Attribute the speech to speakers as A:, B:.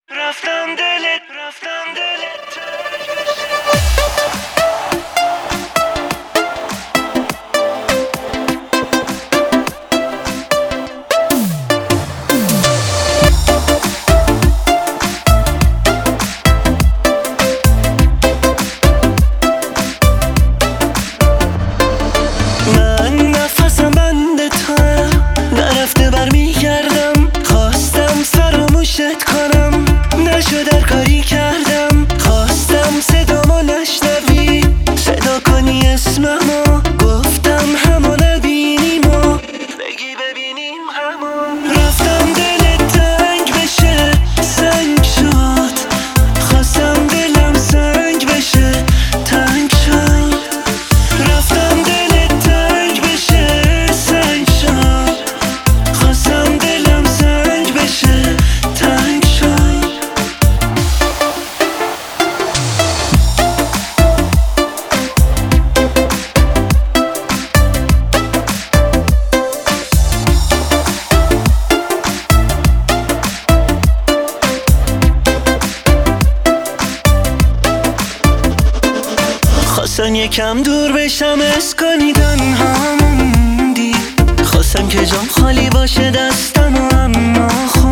A: رفتم دلت من نفسم بند توام، نرفته برمیگردم. خواستم فراموشت کنم، نشد هر کاری کردم. خواستم صدامو نشنوی، صدا کنی اسممو. گفتم همو نبینیم و بگی ببینیم همو. رفتم دلت تنگ بشه، سنگ شد. خواستم دلم سنگ بشه، تنگ شد. رفتم دلت تنگ بشه، سنگ شد. خواستم دلم سنگ بشه، تنگ شد. خواستم یکم دور بشم، حس کنی تنها موندی. خواستم که جام خالی باشه دستم، اما